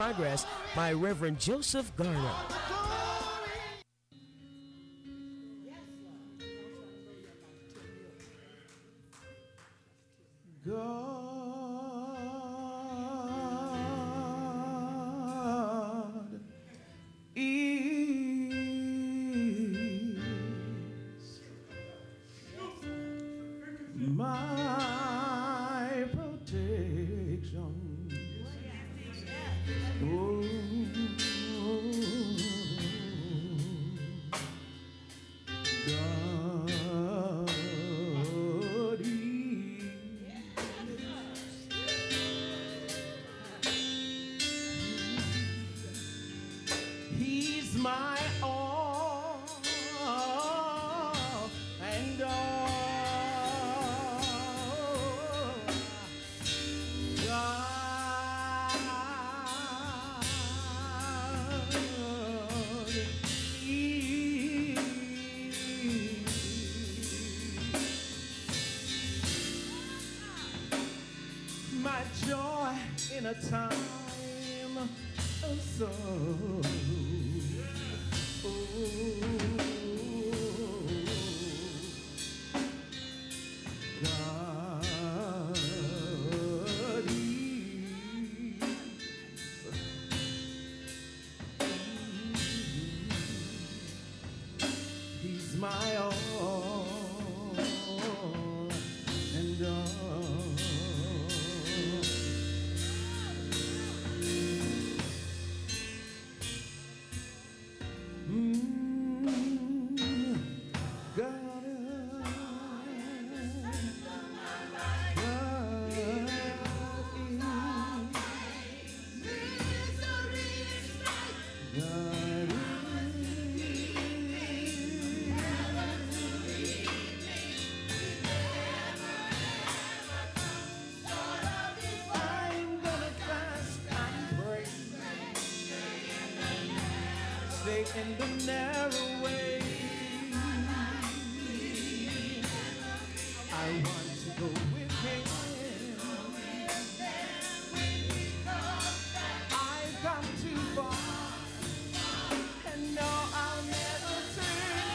Progress by Reverend Joseph Garner. God is my protection. Oh, God He's my all and all. God is my joy in a time of sorrow. God He's my all and all. God, stay in the narrow way. I want to go with him. I've come too far, and no, I'll never turn.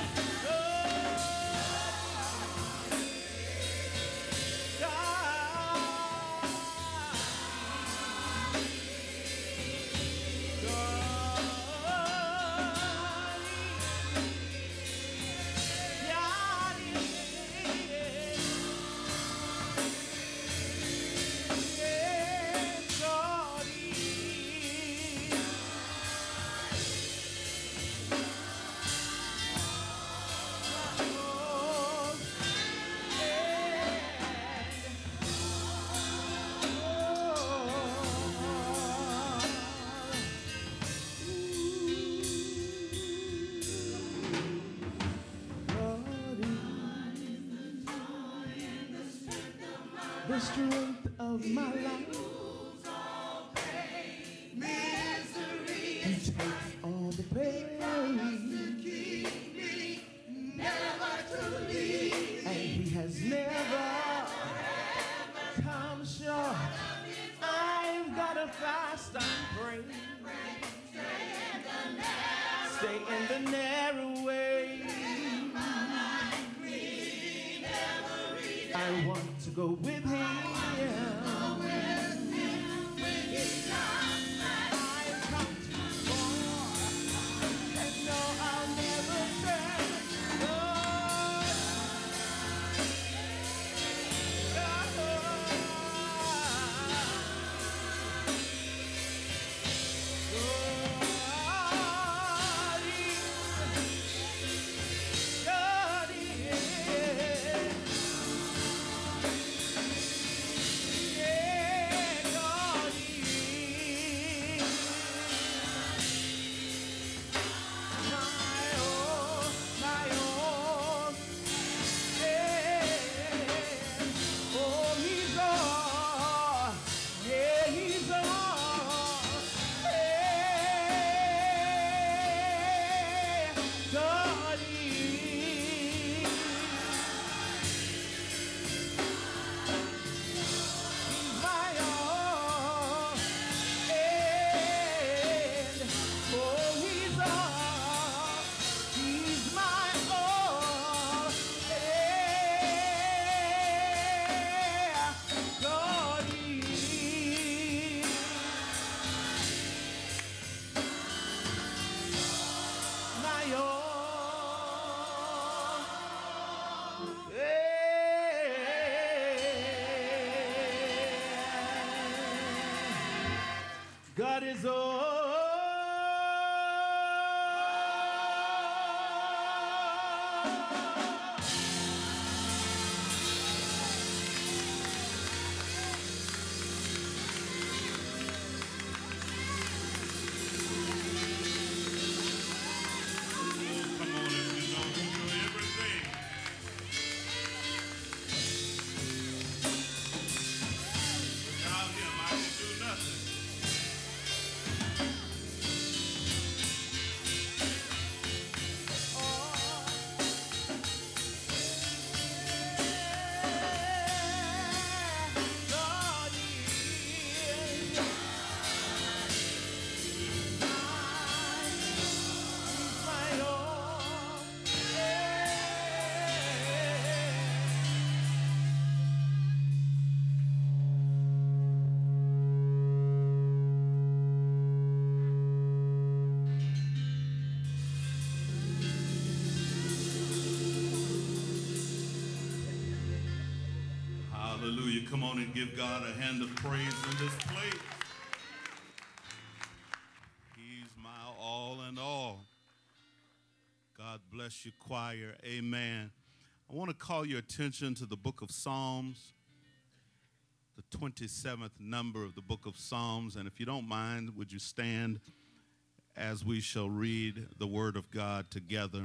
The strength of my life. He takes all the pain. And he has never come short. I've got to fast and pray. Stay in the narrow way. I want to go with him. I've come too far, and no, I'll never turn. that is all. Come on, if you know everything. Without him, I can do nothing. God is my all. Hallelujah. Come on and give God a hand of praise in this place. He's my all in all. God bless you, choir. Amen. I want to call your attention to the book of Psalms, the 27th number of the book of Psalms. And if you don't mind, would you stand as we shall read the word of God together?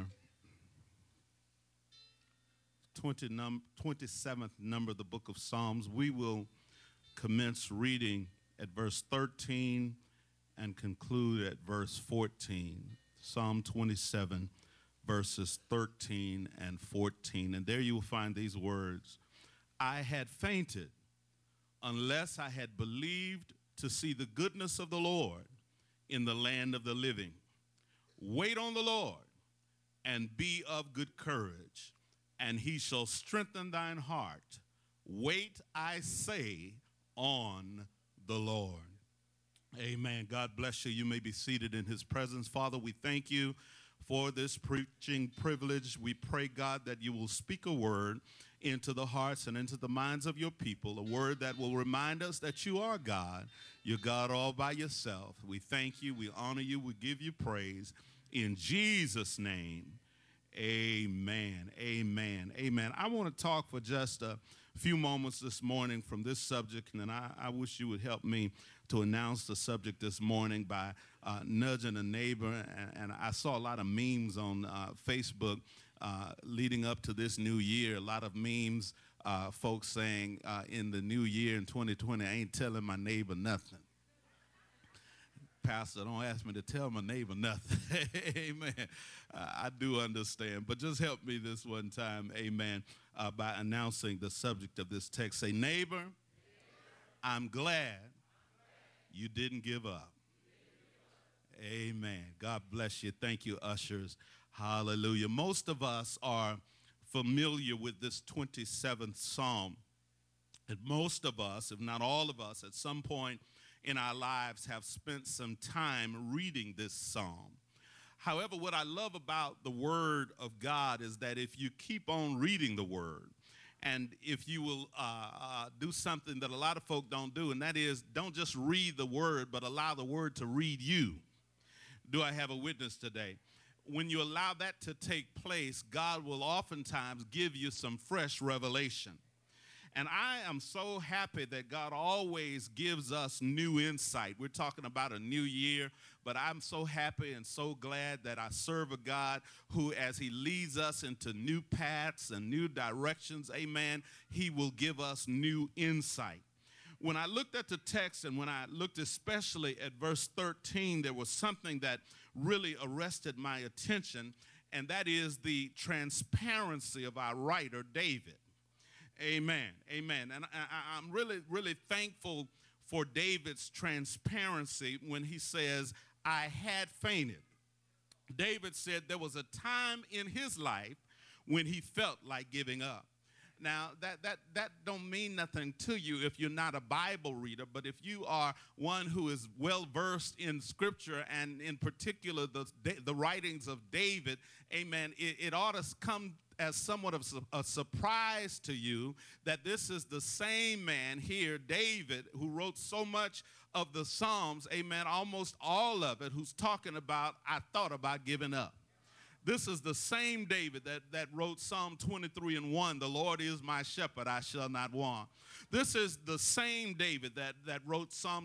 27th number of the book of Psalms. We will commence reading at verse 13 and conclude at verse 14. Psalm 27, verses 13 and 14. And there you will find these words. I had fainted unless I had believed to see the goodness of the Lord in the land of the living. Wait on the Lord and be of good courage, and he shall strengthen thine heart. Wait, I say, on the Lord. Amen. God bless you. You may be seated in his presence. Father, we thank you for this preaching privilege. We pray, God, that you will speak a word into the hearts and into the minds of your people, a word that will remind us that you are God. You're God all by yourself. We thank you. We honor you. We give you praise. In Jesus' name, amen, amen, amen. I want to talk for just a few moments this morning from this subject, and then I wish you would help me to announce the subject this morning by nudging a neighbor. And I saw a lot of memes on Facebook leading up to this new year, a lot of memes, folks saying in the new year in 2020, I ain't telling my neighbor nothing. Pastor, don't ask me to tell my neighbor nothing. Amen. I do understand, but just help me this one time, amen, by announcing the subject of this text. Say, neighbor, I'm glad you didn't give up. Amen. God bless you. Thank you, ushers. Hallelujah. Most of us are familiar with this 27th Psalm, and most of us, if not all of us, at some point in our lives have spent some time reading this psalm. However, what I love about the word of God is that if you keep on reading the word, and if you will do something that a lot of folk don't do, and that is don't just read the word, but allow the word to read you. Do I have a witness today? When you allow that to take place, God will oftentimes give you some fresh revelation. And I am so happy that God always gives us new insight. We're talking about a new year, but I'm so happy and so glad that I serve a God who, as he leads us into new paths and new directions, amen, he will give us new insight. When I looked at the text and when I looked especially at verse 13, there was something that really arrested my attention, and that is the transparency of our writer, David. Amen. Amen. And I'm really, really thankful for David's transparency when he says, I had fainted. David said there was a time in his life when he felt like giving up. Now, that don't mean nothing to you if you're not a Bible reader, but if you are one who is well-versed in Scripture and in particular the writings of David, amen, it ought to come as somewhat of a surprise to you that this is the same man here, David, who wrote so much of the Psalms, amen, almost all of it, who's talking about, I thought about giving up. This is the same David that wrote Psalm 23:1, the Lord is my shepherd, I shall not want. This is the same David that wrote Psalm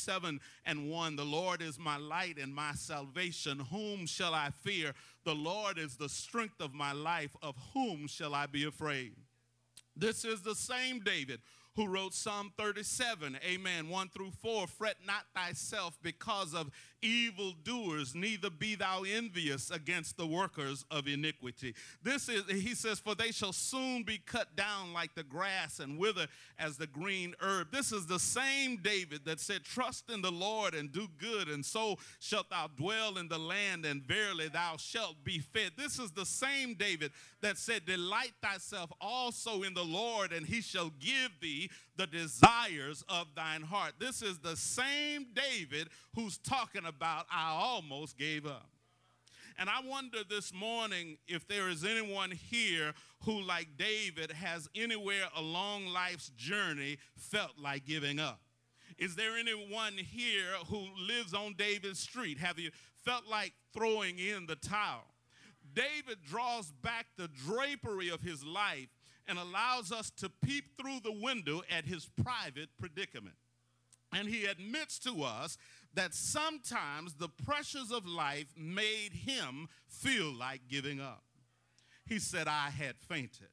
27:1, the Lord is my light and my salvation, whom shall I fear? The Lord is the strength of my life, of whom shall I be afraid? This is the same David who wrote Psalm 37, amen, 1-4, fret not thyself because of evildoers, neither be thou envious against the workers of iniquity. This is, he says, for they shall soon be cut down like the grass and wither as the green herb. This is the same David that said, trust in the Lord and do good, and so shalt thou dwell in the land, and verily thou shalt be fed. This is the same David that said, delight thyself also in the Lord, and he shall give thee the desires of thine heart. This is the same David who's talking about, I almost gave up. And I wonder this morning if there is anyone here who, like David, has anywhere along life's journey felt like giving up. Is there anyone here who lives on David's street? Have you felt like throwing in the towel? David draws back the drapery of his life and allows us to peep through the window at his private predicament. And he admits to us that sometimes the pressures of life made him feel like giving up. He said, I had fainted.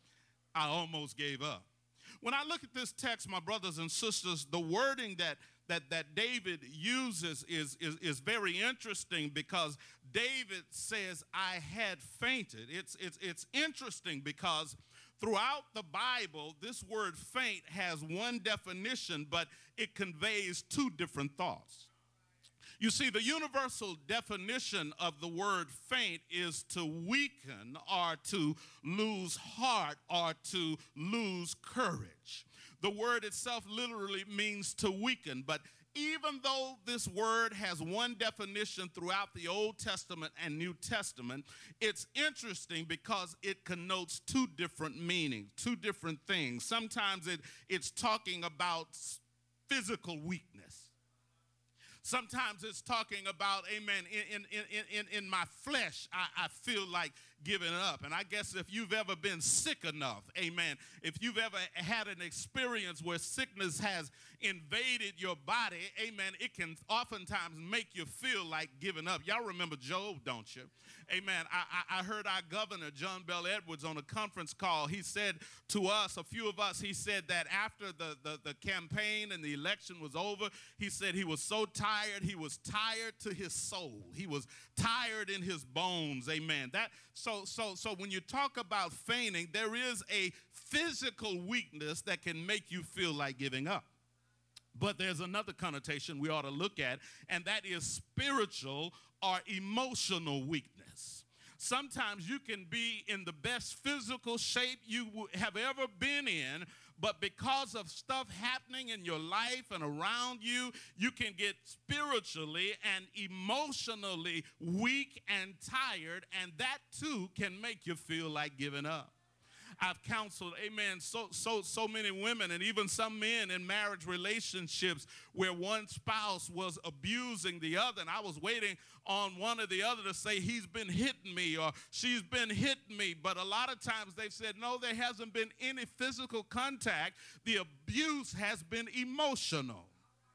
I almost gave up. When I look at this text, my brothers and sisters, the wording that David uses is very interesting, because David says, I had fainted. It's interesting because throughout the Bible, this word faint has one definition, but it conveys two different thoughts. You see, the universal definition of the word faint is to weaken or to lose heart or to lose courage. The word itself literally means to weaken, but even though this word has one definition throughout the Old Testament and New Testament, it's interesting because it connotes two different meanings, two different things. Sometimes it's talking about physical weakness. Sometimes it's talking about, amen, in my flesh, I feel like giving up. And I guess if you've ever been sick enough, amen, if you've ever had an experience where sickness has invaded your body, amen, it can oftentimes make you feel like giving up. Y'all remember Job, don't you? Amen. I heard our governor, John Bell Edwards, on a conference call. He said to us, a few of us, he said that after the campaign and the election was over, he said he was so tired, he was tired to his soul. He was tired in his bones. Amen. So when you talk about fainting, there is a physical weakness that can make you feel like giving up. But there's another connotation we ought to look at, and that is spiritual or emotional weakness. Sometimes you can be in the best physical shape you have ever been in, but because of stuff happening in your life and around you, you can get spiritually and emotionally weak and tired, and that too can make you feel like giving up. I've counseled, amen, so many women and even some men in marriage relationships where one spouse was abusing the other, and I was waiting on one or the other to say, he's been hitting me or she's been hitting me. But a lot of times they've said, no, there hasn't been any physical contact. The abuse has been emotional.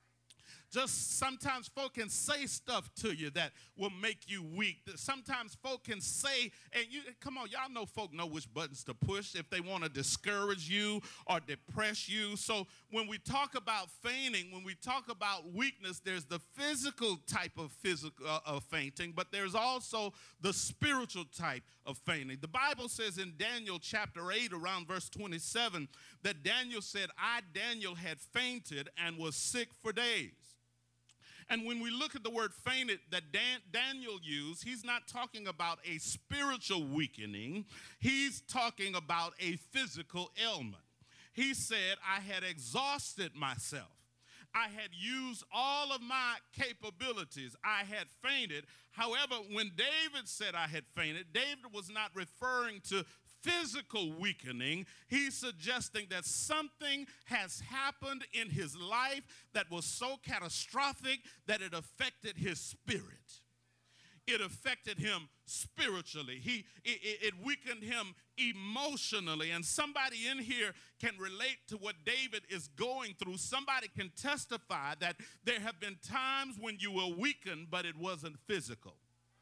Just sometimes folk can say stuff to you that will make you weak. Sometimes folk can say, and you come on, y'all know folk know which buttons to push if they want to discourage you or depress you. So when we talk about fainting, when we talk about weakness, there's the physical type of fainting, but there's also the spiritual type of fainting. The Bible says in Daniel chapter 8, around verse 27, that Daniel said, I, Daniel, had fainted and was sick for days. And when we look at the word fainted that Daniel used, he's not talking about a spiritual weakening. He's talking about a physical ailment. He said, I had exhausted myself. I had used all of my capabilities. I had fainted. However, when David said I had fainted, David was not referring to physical weakening. He's suggesting that something has happened in his life that was so catastrophic that it affected his spirit. It affected him spiritually. It weakened him emotionally. And somebody in here can relate to what David is going through. Somebody can testify that there have been times when you were weakened, but it wasn't physical.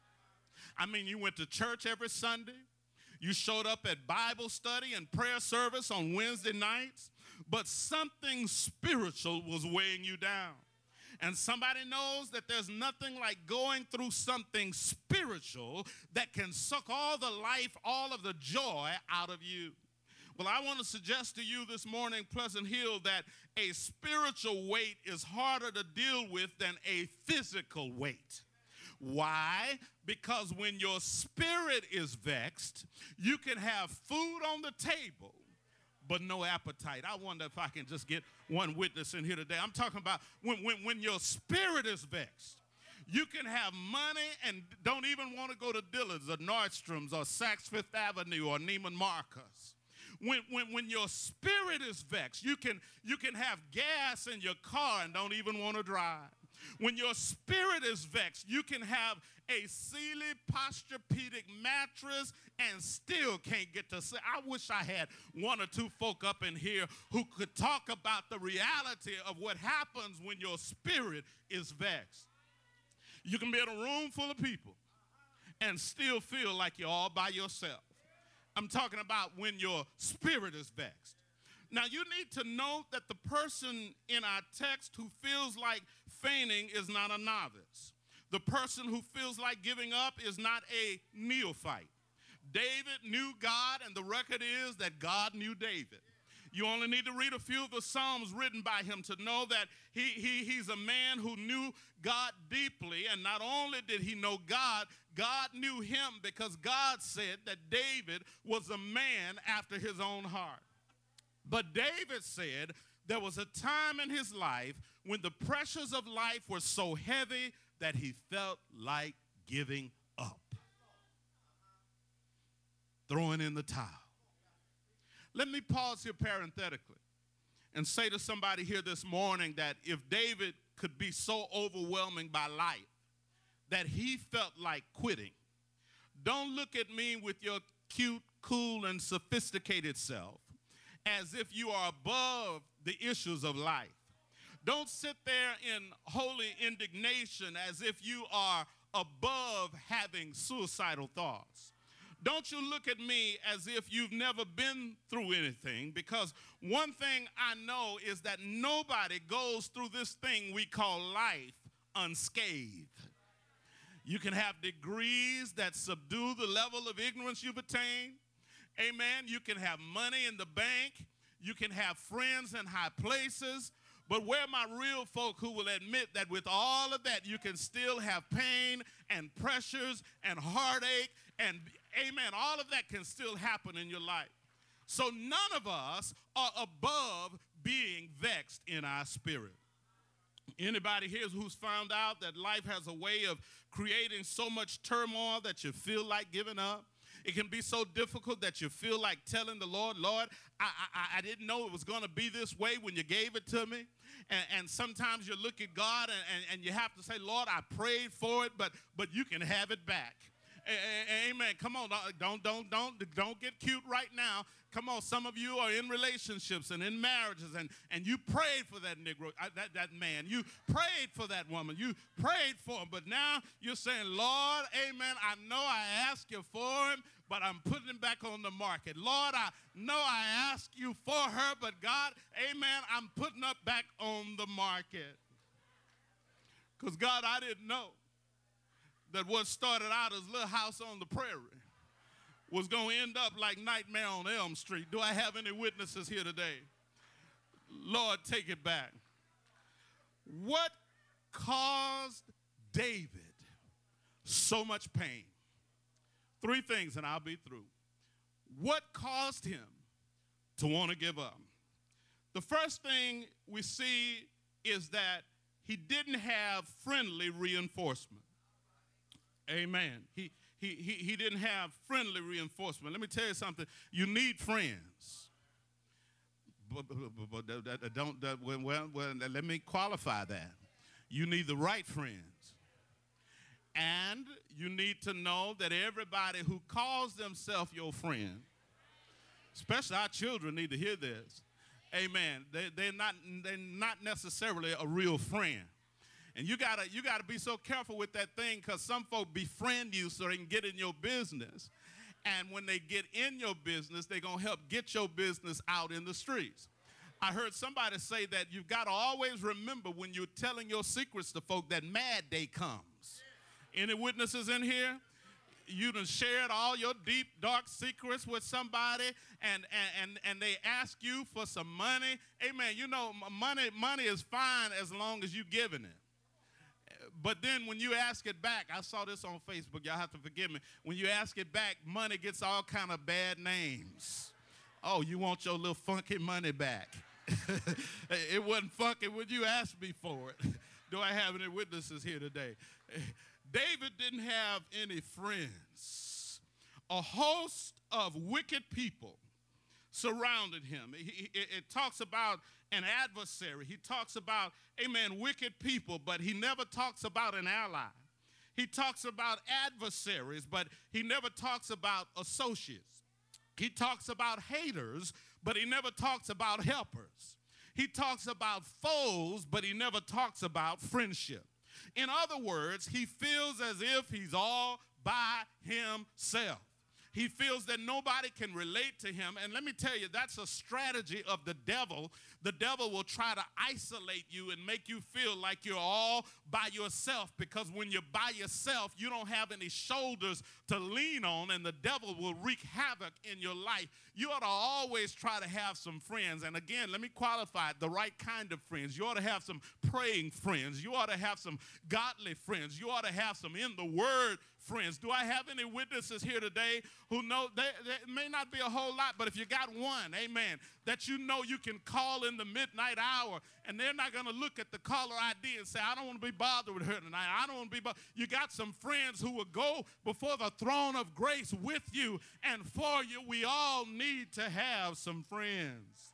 I mean, you went to church every Sunday. You showed up at Bible study and prayer service on Wednesday nights, but something spiritual was weighing you down. And somebody knows that there's nothing like going through something spiritual that can suck all the life, all of the joy out of you. Well, I want to suggest to you this morning, Pleasant Hill, that a spiritual weight is harder to deal with than a physical weight. Why? Because when your spirit is vexed, you can have food on the table, but no appetite. I wonder if I can just get one witness in here today. I'm talking about when your spirit is vexed. You can have money and don't even want to go to Dillard's or Nordstrom's or Saks Fifth Avenue or Neiman Marcus. When your spirit is vexed, you can have gas in your car and don't even want to drive. When your spirit is vexed, you can have a Sealy Posturepedic mattress and still can't get to sleep. I wish I had one or two folk up in here who could talk about the reality of what happens when your spirit is vexed. You can be in a room full of people and still feel like you're all by yourself. I'm talking about when your spirit is vexed. Now, you need to note that the person in our text who feels like fainting is not a novice. The person who feels like giving up is not a neophyte. David knew God, and the record is that God knew David. You only need to read a few of the Psalms written by him to know that he's a man who knew God deeply, and not only did he know God, God knew him because God said that David was a man after his own heart. But David said there was a time in his life when the pressures of life were so heavy that he felt like giving up, throwing in the towel. Let me pause here parenthetically and say to somebody here this morning that if David could be so overwhelming by life that he felt like quitting, don't look at me with your cute, cool, and sophisticated self as if you are above the issues of life. Don't sit there in holy indignation as if you are above having suicidal thoughts. Don't you look at me as if you've never been through anything, because one thing I know is that nobody goes through this thing we call life unscathed. You can have degrees that subdue the level of ignorance you've attained. Amen. You can have money in the bank. You can have friends in high places. But where are my real folk who will admit that with all of that, you can still have pain and pressures and heartache and, amen, all of that can still happen in your life. So none of us are above being vexed in our spirit. Anybody here who's found out that life has a way of creating so much turmoil that you feel like giving up? It can be so difficult that you feel like telling the Lord, Lord, I didn't know it was going to be this way when you gave it to me. And sometimes you look at God and you have to say, Lord, I prayed for it, but you can have it back. Amen. Come on, don't get cute right now. Come on, some of you are in relationships and in marriages, and you prayed for that Negro, that man. You prayed for that woman. You prayed for him, but now you're saying, Lord, amen, I know I asked you for him, but I'm putting him back on the market. Lord, I know I asked you for her, but God, amen, I'm putting her back on the market. Because, God, I didn't know that what started out as Little House on the Prairie was going to end up like Nightmare on Elm Street. Do I have any witnesses here today? Lord, take it back. What caused David so much pain? Three things, and I'll be through. What caused him to want to give up? The first thing we see is that he didn't have friendly reinforcement. Amen. He didn't have friendly reinforcement. Let me tell you something. You need friends. But let me qualify that. You need the right friends. And you need to know that everybody who calls themselves your friend, especially our children, need to hear this. Amen. They're not necessarily a real friend. And you gotta be so careful with that thing, because some folk befriend you so they can get in your business. And when they get in your business, they're going to help get your business out in the streets. I heard somebody say that you've got to always remember when you're telling your secrets to folk that mad day comes. Any witnesses in here? You done shared all your deep, dark secrets with somebody, and they ask you for some money. Amen. You know, money is fine as long as you're giving it. But then when you ask it back, I saw this on Facebook, y'all have to forgive me. When you ask it back, money gets all kind of bad names. Oh, you want your little funky money back. It wasn't funky when you asked me for it. Do I have any witnesses here today? David didn't have any friends. A host of wicked people surrounded him. It talks about an adversary. He talks about, amen, wicked people, but he never talks about an ally. He talks about adversaries, but he never talks about associates. He talks about haters, but he never talks about helpers. He talks about foes, but he never talks about friendship. In other words, he feels as if he's all by himself. He feels that nobody can relate to him. And let me tell you, that's a strategy of the devil. The devil will try to isolate you and make you feel like you're all by yourself, because when you're by yourself, you don't have any shoulders to lean on, and the devil will wreak havoc in your life. You ought to always try to have some friends. And again, let me qualify it, the right kind of friends. You ought to have some praying friends. You ought to have some godly friends. You ought to have some in the word friends. Do I have any witnesses here today who know, there may not be a whole lot, but if you got one, amen, that you know you can call in the midnight hour, and they're not going to look at the caller ID and say, I don't want to be bothered with her tonight. I don't want to be bothered. You got some friends who will go before the throne of grace with you and for you. We all need to have some friends.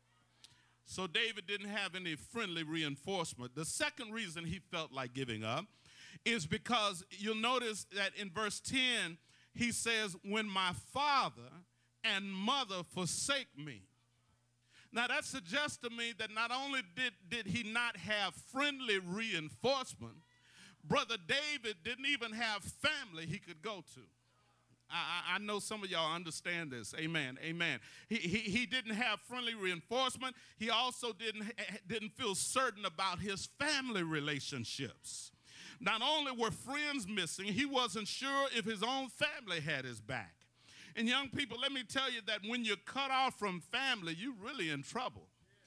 So David didn't have any friendly reinforcement. The second reason he felt like giving up is because you'll notice that in verse 10, he says, when my father and mother forsake me. Now that suggests to me that not only did he not have friendly reinforcement, Brother David didn't even have family he could go to. I know some of y'all understand this. Amen. Amen. He didn't have friendly reinforcement. He also didn't feel certain about his family relationships. Not only were friends missing, he wasn't sure if his own family had his back. And young people, let me tell you that when you're cut off from family, you're really in trouble.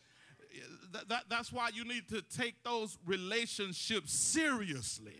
That's why you need to take those relationships seriously.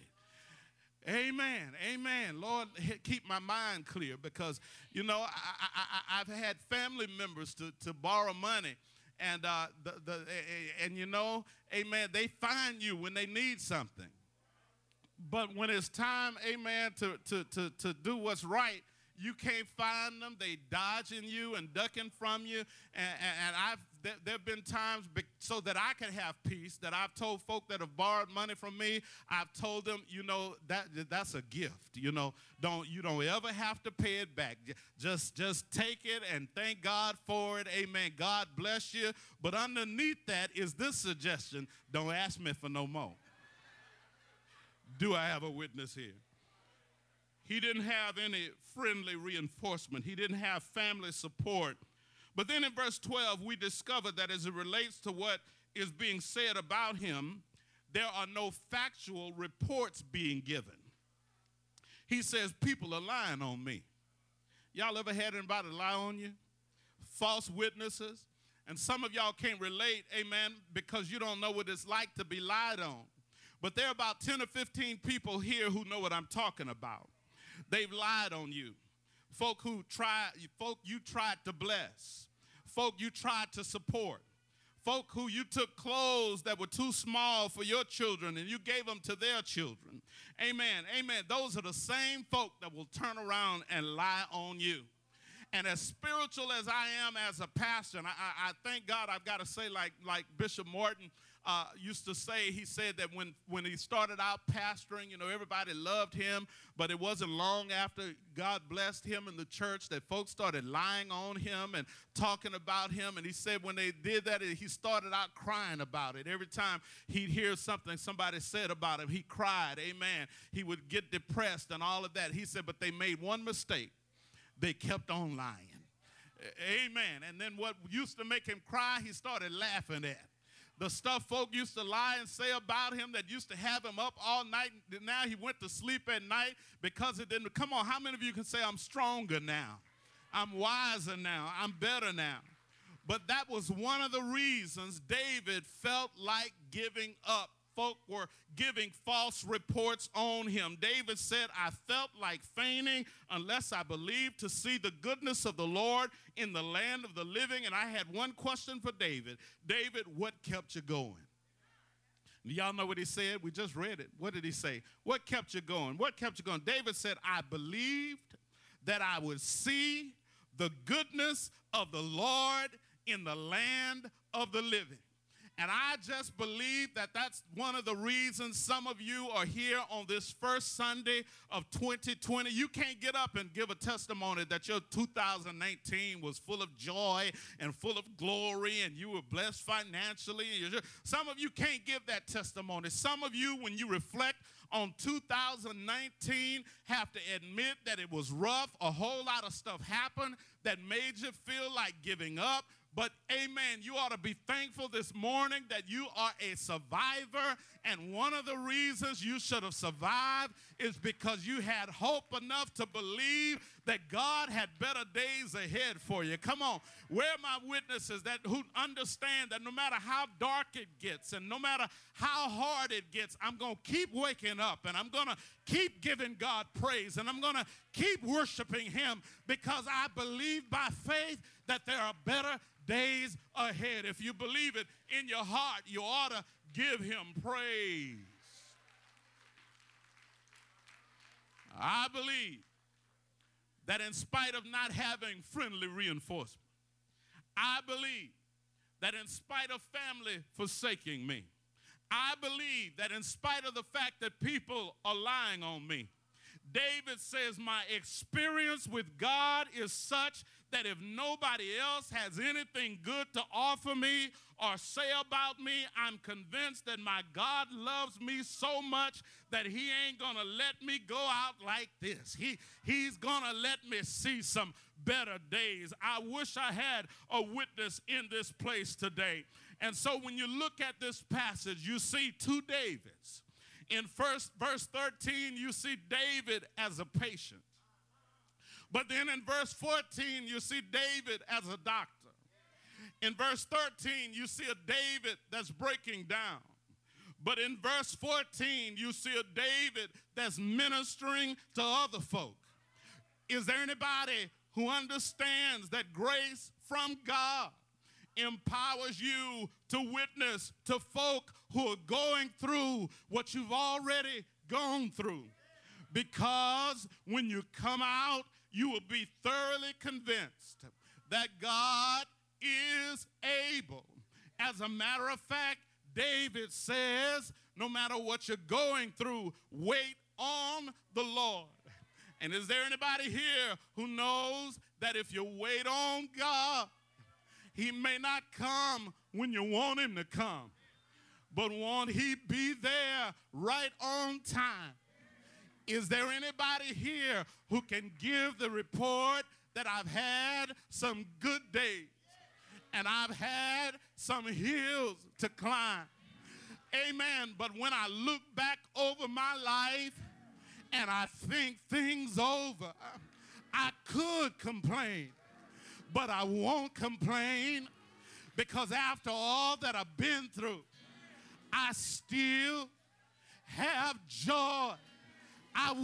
Amen. Amen. Lord, keep my mind clear, because, you know, I've had family members to borrow money. And, and you know, amen, they find you when they need something. But when it's time, amen, to do what's right, you can't find them. They dodging you and ducking from you. And there have been times so that I can have peace that I've told folk that have borrowed money from me, I've told them, you know, that's a gift. You know, you don't ever have to pay it back. Just take it and thank God for it. Amen. God bless you. But underneath that is this suggestion: don't ask me for no more. Do I have a witness here? He didn't have any friendly reinforcement. He didn't have family support. But then in verse 12, we discover that as it relates to what is being said about him, there are no factual reports being given. He says, people are lying on me. Y'all ever had anybody lie on you? False witnesses? And some of y'all can't relate, amen, because you don't know what it's like to be lied on. But there are about 10 or 15 people here who know what I'm talking about. They've lied on you. Folk you tried to bless. Folk you tried to support. Folk who you took clothes that were too small for your children and you gave them to their children. Amen, amen. Those are the same folk that will turn around and lie on you. And as spiritual as I am as a pastor, and I thank God, I've got to say, like Bishop Morton used to say, he said that when he started out pastoring, you know, everybody loved him, but it wasn't long after God blessed him in the church that folks started lying on him and talking about him. And he said when they did that, he started out crying about it. Every time he'd hear something somebody said about him, he cried, amen. He would get depressed and all of that. He said, but they made one mistake. They kept on lying. Amen. And then what used to make him cry, he started laughing at. The stuff folk used to lie and say about him that used to have him up all night. Now he went to sleep at night because it didn't. Come on, how many of you can say I'm stronger now? I'm wiser now. I'm better now. But that was one of the reasons David felt like giving up. Folk were giving false reports on him. David said, I felt like fainting unless I believed to see the goodness of the Lord in the land of the living. And I had one question for David. David, what kept you going? Y'all know what he said? We just read it. What did he say? What kept you going? What kept you going? David said, I believed that I would see the goodness of the Lord in the land of the living. And I just believe that that's one of the reasons some of you are here on this first Sunday of 2020. You can't get up and give a testimony that your 2019 was full of joy and full of glory and you were blessed financially. Some of you can't give that testimony. Some of you, when you reflect on 2019, have to admit that it was rough. A whole lot of stuff happened that made you feel like giving up. But, amen, you ought to be thankful this morning that you are a survivor. And one of the reasons you should have survived is because you had hope enough to believe that God had better days ahead for you. Come on, where are my witnesses that who understand that no matter how dark it gets and no matter how hard it gets, I'm going to keep waking up and I'm going to keep giving God praise and I'm going to keep worshiping him because I believe by faith that there are better days ahead. If you believe it in your heart, you ought to give him praise. I believe that in spite of not having friendly reinforcement, I believe that in spite of family forsaking me, I believe that in spite of the fact that people are lying on me, David says my experience with God is such that if nobody else has anything good to offer me or say about me, I'm convinced that my God loves me so much that he ain't going to let me go out like this. He's going to let me see some better days. I wish I had a witness in this place today. And so when you look at this passage, you see two Davids. In verse 13, you see David as a patient. But then in verse 14, you see David as a doctor. In verse 13, you see a David that's breaking down. But in verse 14, you see a David that's ministering to other folk. Is there anybody who understands that grace from God empowers you to witness to folk who are going through what you've already gone through? Because when you come out, you will be thoroughly convinced that God is able. As a matter of fact, David says, no matter what you're going through, wait on the Lord. And is there anybody here who knows that if you wait on God, he may not come when you want him to come, but won't he be there right on time? Is there anybody here who can give the report that I've had some good days and I've had some hills to climb? Amen. But when I look back over my life and I think things over, I could complain, but I won't complain because after all that I've been through, I still have joy. I